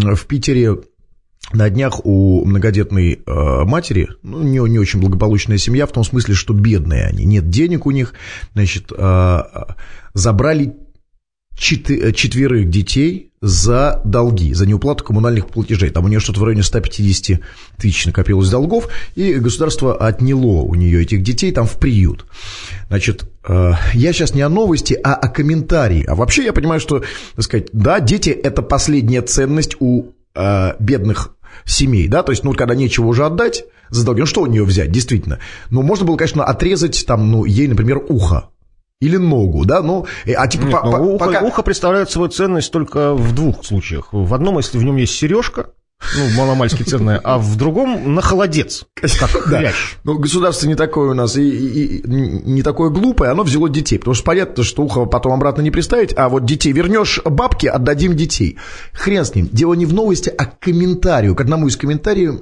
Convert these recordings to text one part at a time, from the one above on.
в Питере на днях у многодетной матери, ну, не очень благополучная семья, в том смысле, что бедные они, нет денег у них, значит, забрали 4 детей за долги, за неуплату коммунальных платежей. Там у нее что-то в районе 150 тысяч накопилось долгов, и государство отняло у нее этих детей там в приют. Значит, я сейчас не о новости, а о комментарии. А вообще я понимаю, что, так сказать, да, дети – это последняя ценность у бедных семей, да, то есть, ну, когда нечего уже отдать за долги, ну, что у нее взять, действительно. Ну, можно было, конечно, отрезать там, ну, ей, например, ухо. Или ногу, да, ну, а типа... Нет, ухо представляет свою ценность только в 2 случаях. В одном, если в нем есть сережка, ну, маломальски ценная, а в другом на холодец, как хрящ. Ну, государство не такое у нас и не такое глупое, оно взяло детей, потому что понятно, что ухо потом обратно не приставить, а вот детей вернешь бабки, отдадим детей. Хрен с ним. Дело не в новости, а к комментарию, к одному из комментариев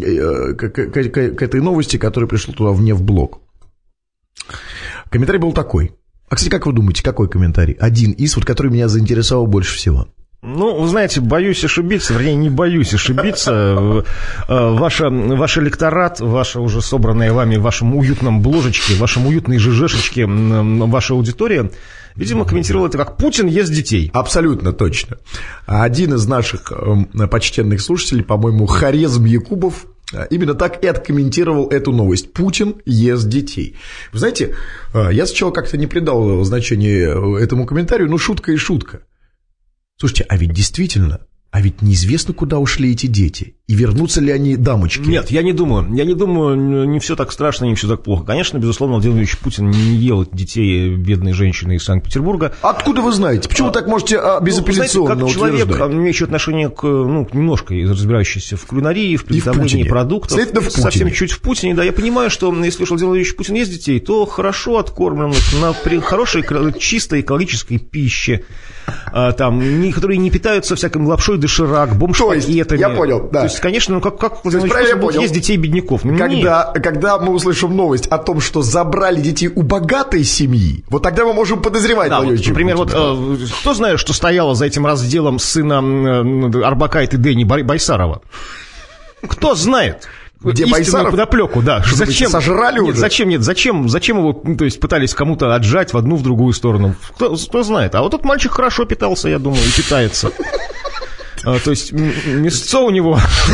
к этой новости, который пришел туда мне в блог. Комментарий был такой. А, кстати, как вы думаете, какой комментарий? Один из, вот, который меня заинтересовал больше всего. Ну, вы знаете, боюсь ошибиться, вернее, не боюсь ошибиться. Ваш электорат, ваша уже собранная вами в вашем уютном бложечке, в вашем уютной ЖЖшечке, ваша аудитория, видимо, комментировал это как «Путин ест детей». Абсолютно точно. Один из наших почтенных слушателей, по-моему, Хорезм Якубов, именно так и откомментировал эту новость. Путин ест детей. Вы знаете, я сначала как-то не придал значения этому комментарию, но шутка и шутка. Слушайте, а ведь действительно, а ведь неизвестно, куда ушли эти дети, и вернутся ли они дамочки. Нет, я не думаю, не все так страшно, не все так плохо. Конечно, безусловно, Владимир Владимирович Путин не ел детей бедной женщины из Санкт-Петербурга. Откуда вы знаете? Почему вы так можете безапелляционно утверждать? Как человек, утверждать? имеющий отношение к, ну, немножко разбирающийся в кулинарии, в приготовлении продуктов, совсем чуть в Путине, да, я понимаю, что если уж Владимир Владимирович Путин ест детей, то хорошо откормленных, при хорошей, чистой экологической пище, там, которые не питаются всяким лапшой доширак, бомж-пакетами. Я понял, да. То есть, конечно, ну как Владимир Владимирович Путин будет есть детей бедняков? Когда мы услышим новость о том, что забрали детей у богатой семьи, вот тогда мы можем подозревать. Да, вот, например, вот кто знает, что стояло за этим разделом сына Арбакайте Дэни Байсарова? Кто знает? Где истинную Байсаров? Подоплеку, да. Зачем? Сожрали уже? Зачем его, то есть, пытались кому-то отжать в одну, в другую сторону? Кто знает? А вот этот мальчик хорошо питался, я думаю, и питается. То есть, мясцо у него...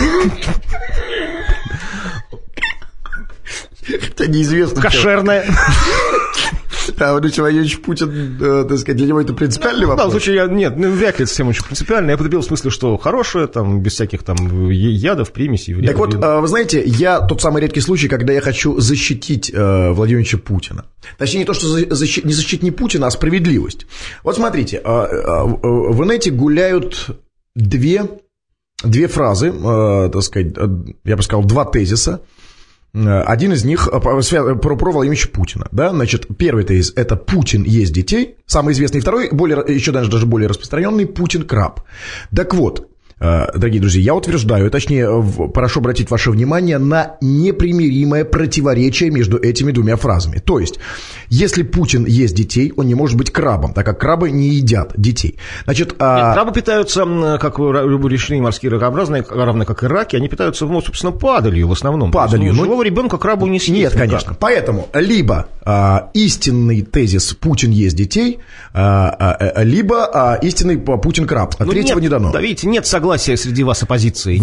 Это неизвестно. Кошерное. А Владимир Владимирович Путин, так сказать, для него это принципиальный вопрос? Да, в случае, нет, вряд ли это совсем очень принципиально. Я потребил в смысле, что хорошее, там, без всяких там ядов, примесей. Так вот, вы знаете, я тот самый редкий случай, когда я хочу защитить Владимира Владимировича Путина. Точнее, не то, что не защитить не Путина, а справедливость. Вот смотрите, в инете гуляют две фразы, так сказать, я бы сказал, 2 тезиса. Один из них про Владимира Владимировича Путина. Да? Значит, первый тезис – это «Путин ест детей». Самый известный. Второй, еще даже более распространенный – «Путин краб». Так вот, дорогие друзья, я утверждаю, точнее, прошу обратить ваше внимание на непримиримое противоречие между этими 2 фразами. То есть, если Путин ест детей, он не может быть крабом, так как крабы не едят детей. Значит, Нет, крабы питаются, как речные морские ракообразные, равно как и раки, они питаются, ну, собственно, падалью в основном. Падалью. Есть, живого ребенка крабу не съесть. Нет, конечно. Никак. Поэтому либо истинный тезис «Путин ест детей», либо истинный «Путин краб». Третьего не дано. Да, видите, нет согласия среди вас оппозиции.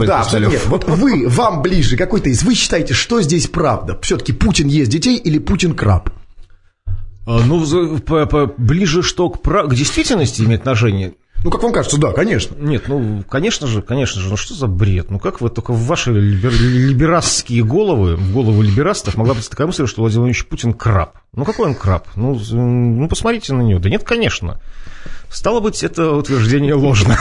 Вам ближе какой тезис. Вы считаете, что здесь правда? Все-таки Путин ест детей или Путин краб? Ну, ближе что к действительности имеет отношение. Ну, как вам кажется, да, конечно. Нет, ну, конечно же, ну что за бред? Ну, как вы только в ваши либерастские головы, в голову либерастов могла быть такая мысль, что Владимир Владимирович Путин краб. Ну, какой он краб? Ну, посмотрите на него. Да нет, конечно. Стало быть, это утверждение ложно.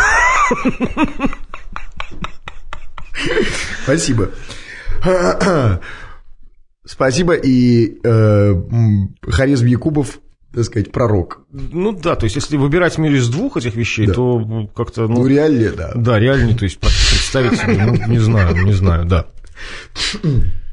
Спасибо. Спасибо, и Хорезм Якубов, так сказать, пророк. Ну да, то есть, если выбирать между 2 этих вещей, да, то как-то... Ну, реальнее, да. Да, реальнее, то есть, представить себе, не знаю, да.